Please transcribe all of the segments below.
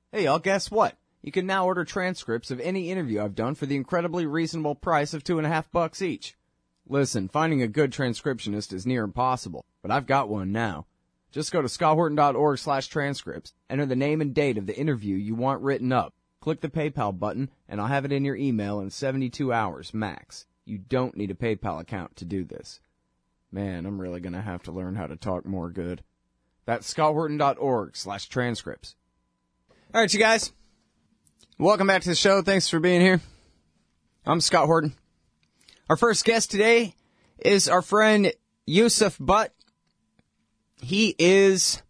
Hey, y'all, guess what? You can now order transcripts of any interview I've done for the incredibly reasonable price of $2.50 each. Listen, finding a good transcriptionist is near impossible, but I've got one now. Just go to scotthorton.org/transcripts, enter the name and date of the interview you want written up, click the PayPal button, and I'll have it in your email in 72 hours max. You don't need a PayPal account to do this. Man, I'm really going to have to learn how to talk more good. That's scotthorton.org/transcripts. All right, you guys. Welcome back to the show. Thanks for being here. I'm Scott Horton. Our first guest today is our friend Yusuf Butt. He is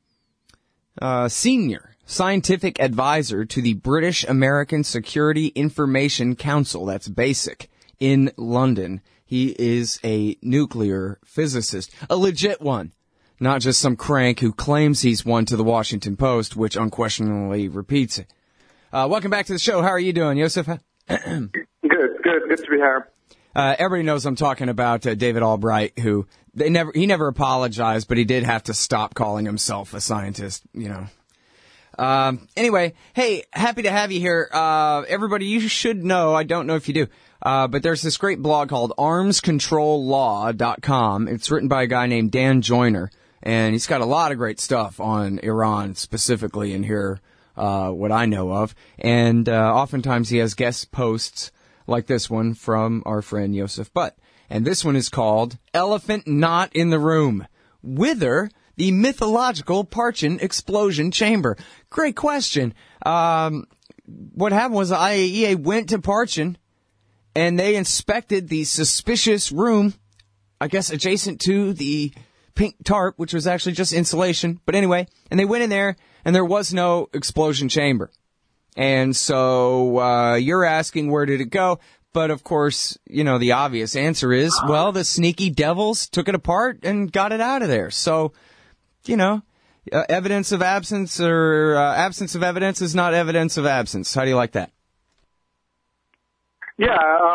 senior scientific advisor to the British American Security Information Council, that's BASIC, in London. He is a nuclear physicist, a legit one, not just some crank who claims he's one to the Washington Post, which unquestionably repeats it. Welcome back to the show. How are you doing, Yusuf? Good to be here. Everybody knows I'm talking about David Albright, who he never apologized, but he did have to stop calling himself a scientist, you know. Anyway, hey, happy to have you here. Everybody, you should know, I don't know if you do, but there's this great blog called armscontrollaw.com. It's written by a guy named Dan Joyner, and he's got a lot of great stuff on Iran specifically in here, what I know of. And oftentimes he has guest posts like this one from our friend Yusuf Butt. And this one is called Elephant Not in the Room. Whither the mythological Parchin explosion chamber? Great question. What happened was the IAEA went to Parchin and they inspected the suspicious room, I guess adjacent to the pink tarp, which was actually just insulation. But anyway, and they went in there and there was no explosion chamber. And so you're asking, where did it go? But, of course, you know, the obvious answer is, well, the sneaky devils took it apart and got it out of there. So, you know, evidence of absence or absence of evidence is not evidence of absence. How do you like that? Yeah,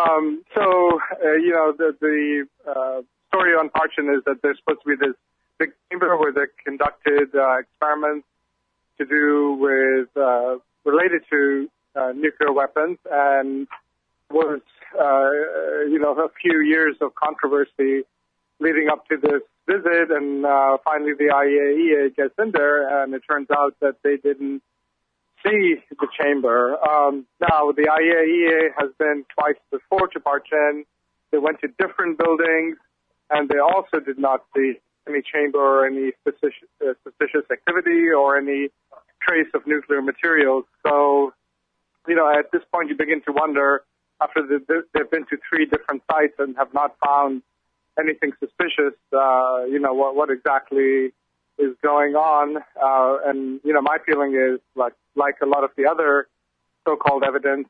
you know, the story on Parchin is that there's supposed to be this big chamber where they conducted experiments to do with related to nuclear weapons, and was, you know, a few years of controversy leading up to this visit, and finally the IAEA gets in there, and it turns out that they didn't see the chamber. Now, the IAEA has been twice before to Parchin. They went to different buildings, and they also did not see any chamber or any suspicious activity or any trace of nuclear materials. So, you know, at this point you begin to wonder, after they've been to 3 different sites and have not found anything suspicious, you know, what exactly is going on. And, you know, my feeling is, like a lot of the other so-called evidence,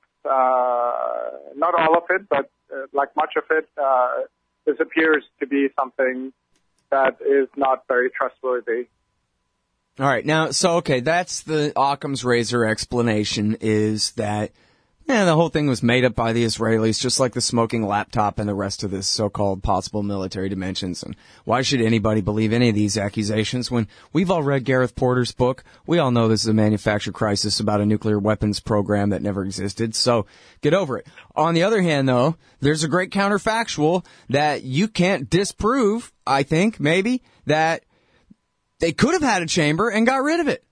not all of it, but like much of it, this appears to be something that is not very trustworthy. All right. Now, so, okay, that's the Occam's razor explanation, is that the whole thing was made up by the Israelis, just like the smoking laptop and the rest of this so-called possible military dimensions. And why should anybody believe any of these accusations when we've all read Gareth Porter's book? We all know this is a manufactured crisis about a nuclear weapons program that never existed. So get over it. On the other hand, though, there's a great counterfactual that you can't disprove, I think, maybe, that they could have had a chamber and got rid of it.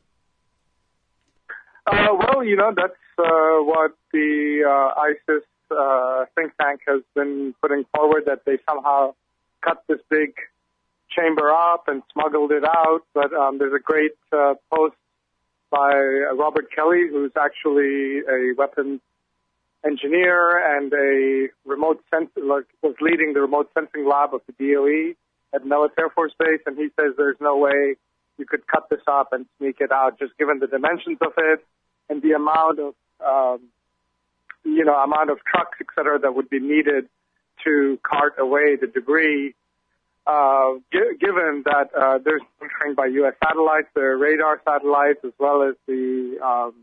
Well, you know, that's what the ISIS think tank has been putting forward, that they somehow cut this big chamber up and smuggled it out. But there's a great post by Robert Kelly, who's actually a weapons engineer and a was leading the remote sensing lab of the DOE at Nellis Air Force Base, and he says there's no way you could cut this up and sneak it out, just given the dimensions of it and the amount of trucks, et cetera, that would be needed to cart away the debris. Given that there's monitoring by U.S. satellites, their radar satellites, as well as the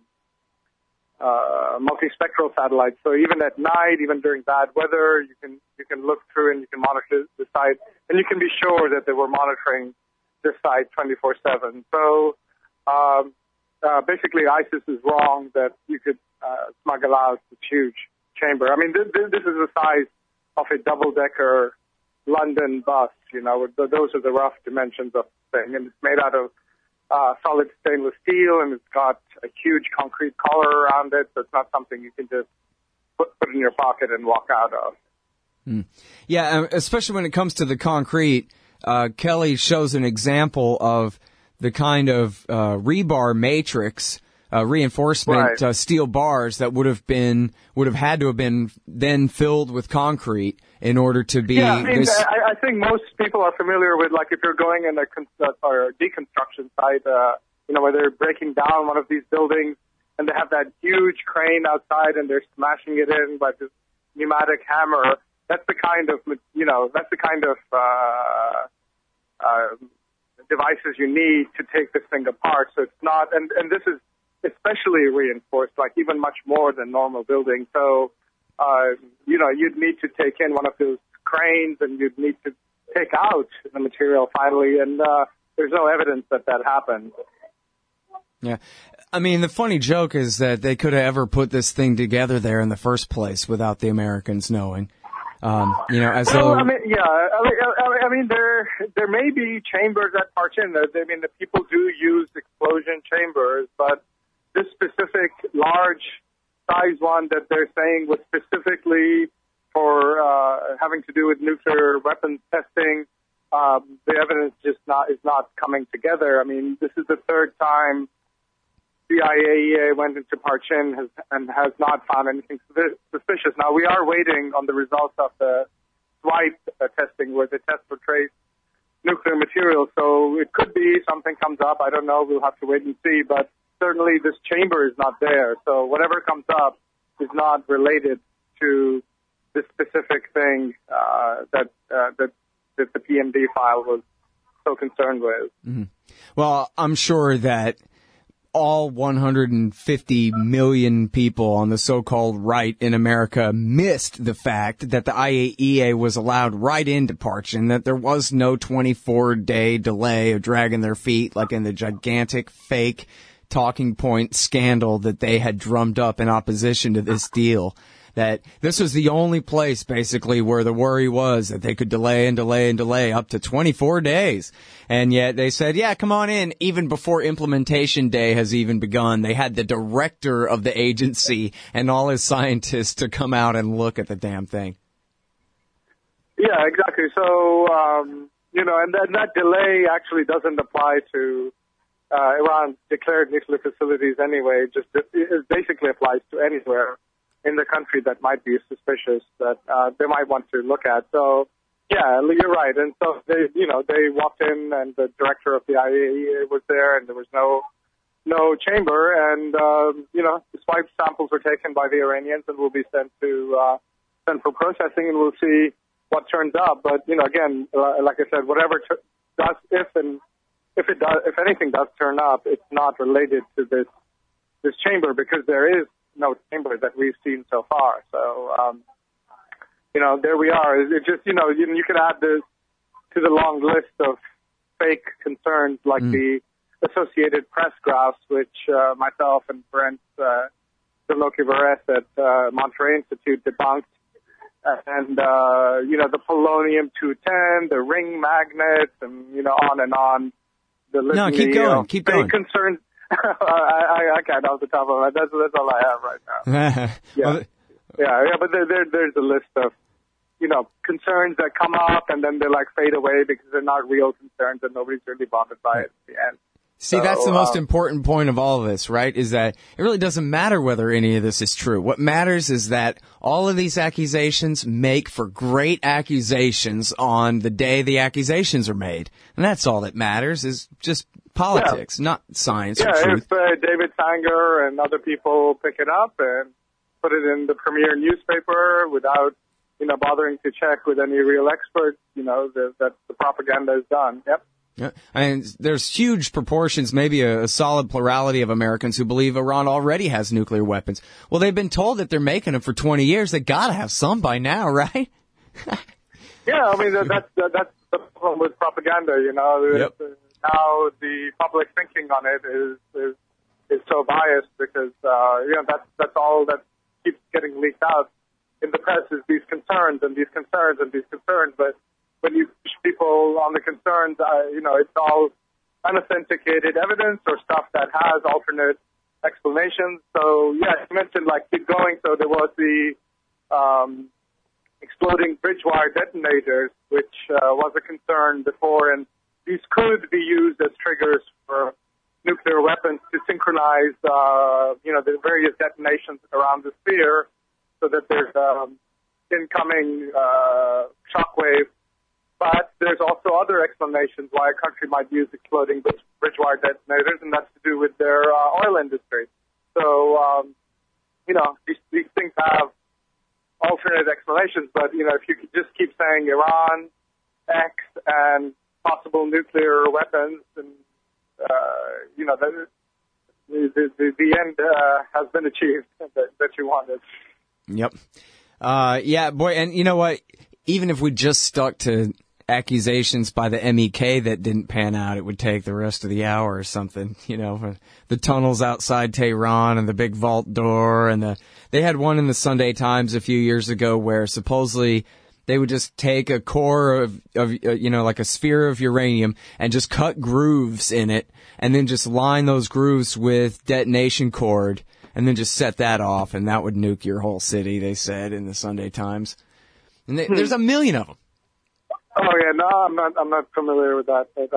multispectral satellites. So even at night, even during bad weather, you can look through and you can monitor the site, and you can be sure that they were monitoring this site 24/7. So basically ISIS is wrong that you could smuggle out this huge chamber. I mean, this is the size of a double-decker London bus. You know, those are the rough dimensions of the thing, and it's made out of solid stainless steel, and it's got a huge concrete collar around it, so it's not something you can just put in your pocket and walk out of. Yeah, especially when it comes to the concrete, Kelly shows an example of the kind of rebar matrix reinforcement Right. steel bars that would have had to have been then filled with concrete in order to be. Yeah, I mean, I think most people are familiar with, like, if you're going in a or deconstruction site, you know, where they're breaking down one of these buildings and they have that huge crane outside and they're smashing it in by this pneumatic hammer. That's the kind of, you know, devices you need to take this thing apart. So it's not, and this is especially reinforced, like even much more than normal buildings. So, you know, you'd need to take in one of those cranes and you'd need to take out the material finally, and there's no evidence that happened. Yeah. I mean, the funny joke is that they could have ever put this thing together there in the first place without the Americans knowing. You know, as though. I mean, yeah. I mean, there may be chambers at Parchin. I mean, the people do use explosion chambers, but this specific large size one that they're saying was specifically for having to do with nuclear weapons testing, the evidence is not coming together. I mean, this is the third time the IAEA went into Parchin and has not found anything suspicious. Now, we are waiting on the results of the SWIPE testing where they test for trace nuclear material. So it could be something comes up. I don't know. We'll have to wait and see. But certainly this chamber is not there. So whatever comes up is not related to this specific thing that the PMD file was so concerned with. Mm-hmm. Well, I'm sure that all 150 million people on the so-called right in America missed the fact that the IAEA was allowed right into Parchin, that there was no 24-day delay of dragging their feet like in the gigantic fake talking point scandal that they had drummed up in opposition to this deal. That this was the only place, basically, where the worry was that they could delay and delay and delay up to 24 days. And yet they said, yeah, come on in. Even before implementation day has even begun, they had the director of the agency and all his scientists to come out and look at the damn thing. Yeah, exactly. So, you know, and that delay actually doesn't apply to Iran's declared nuclear facilities anyway. It basically applies to anywhere in the country that might be suspicious that they might want to look at. So, yeah, you're right. And so they walked in, and the director of the IAEA was there, and there was no chamber. And you know, the SWIPE samples were taken by the Iranians and will be sent for processing, and we'll see what turns up. But you know, again, like I said, whatever does, if anything does turn up, it's not related to this chamber, because there is no chamber that we've seen so far. So, you know, there we are. It just, you know, you could add this to the long list of fake concerns like the Associated Press graphs, which myself and Brent Delokivares at Monterey Institute debunked. And, you know, the polonium-210, the ring magnets, and, you know, on and on. The No, keep going. Keep going. Concerns. I can't off the top of it. That's all I have right now. Yeah, yeah. But there's a list of, you know, concerns that come up and then they like fade away because they're not real concerns and nobody's really bothered by it at the end. See, so, that's the most important point of all of this, right? Is that it really doesn't matter whether any of this is true. What matters is that all of these accusations make for great accusations on the day the accusations are made. And that's all that matters, is just politics, not science or truth. If David Sanger and other people pick it up and put it in the premier newspaper without, you know, bothering to check with any real experts, you know, that the propaganda is done. Yep. Yeah. And there's huge proportions, maybe a solid plurality of Americans who believe Iran already has nuclear weapons. Well, they've been told that they're making them for 20 years. They got to have some by now, right? Yeah, I mean, that's the problem with propaganda, you know. Yep. Now the public thinking on it is is so biased because, that's all that keeps getting leaked out in the press is these concerns and these concerns and these concerns. But when you push people on the concerns, it's all unauthenticated evidence or stuff that has alternate explanations. So, yeah, you mentioned, keep going. So there was the exploding bridge wire detonators, which was a concern before, and these could be used as triggers for nuclear weapons to synchronize, the various detonations around the sphere so that there's incoming shockwave. But there's also other explanations why a country might use exploding bridge wire detonators, and that's to do with their oil industry. So, these things have alternate explanations, but, if you could just keep saying Iran, X, and possible nuclear weapons, and, the end has been achieved that you wanted. Yep. Yeah, boy, and you know what? Even if we just stuck to accusations by the MEK that didn't pan out, it would take the rest of the hour or something, the tunnels outside Tehran and the big vault door, and they had one in the Sunday Times a few years ago where supposedly they would just take a core of like a sphere of uranium and just cut grooves in it and then just line those grooves with detonation cord and then just set that off, and that would nuke your whole city, they said in the Sunday Times. And there's a million of them. Oh yeah, no, I'm not familiar with that, but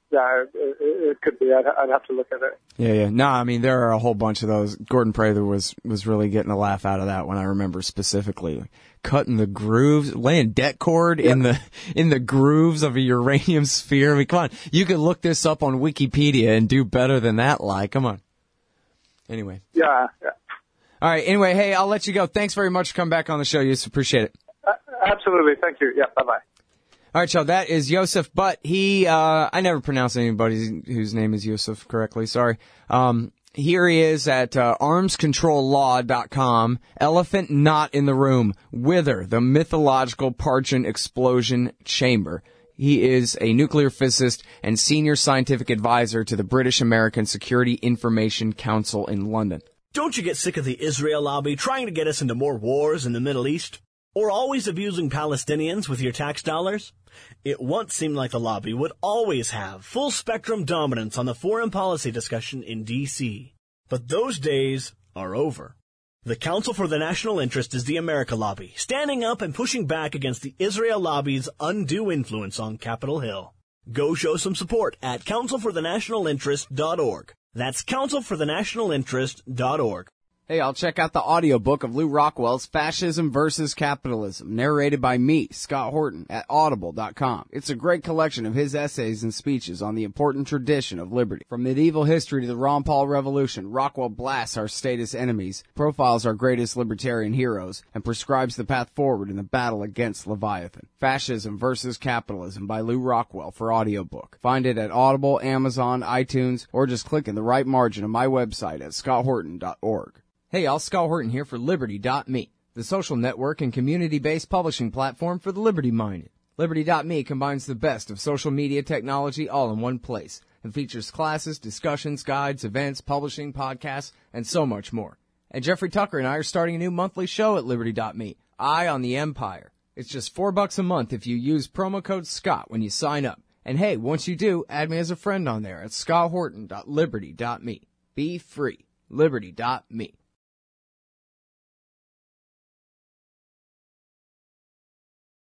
it could be. I'd have to look at it. Yeah. No, I mean there are a whole bunch of those. Gordon Prather was really getting a laugh out of that one. I remember specifically cutting the grooves, laying det cord in the grooves of a uranium sphere. I mean, come on, you could look this up on Wikipedia and do better than that. Come on. Anyway. Yeah. All right. Anyway, hey, I'll let you go. Thanks very much for coming back on the show. Yusuf, appreciate it. Absolutely. Thank you. Yeah. Bye-bye. All right, so that is Yosef Butt. He, I never pronounce anybody whose name is Yosef correctly. Sorry. Here he is at armscontrollaw.com. Elephant not in the room. Wither, the mythological Parchin explosion chamber. He is a nuclear physicist and senior scientific advisor to the British American Security Information Council in London. Don't you get sick of the Israel lobby trying to get us into more wars in the Middle East? Or always abusing Palestinians with your tax dollars? It once seemed like the lobby would always have full-spectrum dominance on the foreign policy discussion in D.C. But those days are over. The Council for the National Interest is the America lobby, standing up and pushing back against the Israel lobby's undue influence on Capitol Hill. Go show some support at councilforthenationalinterest.org. That's councilforthenationalinterest.org. Hey, I'll check out the audiobook of Lew Rockwell's Fascism versus Capitalism, narrated by me, Scott Horton, at audible.com. It's a great collection of his essays and speeches on the important tradition of liberty. From medieval history to the Ron Paul Revolution, Rockwell blasts our status enemies, profiles our greatest libertarian heroes, and prescribes the path forward in the battle against Leviathan. Fascism versus Capitalism by Lew Rockwell for audiobook. Find it at Audible, Amazon, iTunes, or just click in the right margin of my website at scotthorton.org. Hey, y'all, Scott Horton here for Liberty.me, the social network and community-based publishing platform for the liberty-minded. Liberty.me combines the best of social media technology all in one place and features classes, discussions, guides, events, publishing, podcasts, and so much more. And Jeffrey Tucker and I are starting a new monthly show at Liberty.me, Eye on the Empire. It's just $4 a month if you use promo code SCOTT when you sign up. And hey, once you do, add me as a friend on there at scotthorton.liberty.me. Be free. Liberty.me.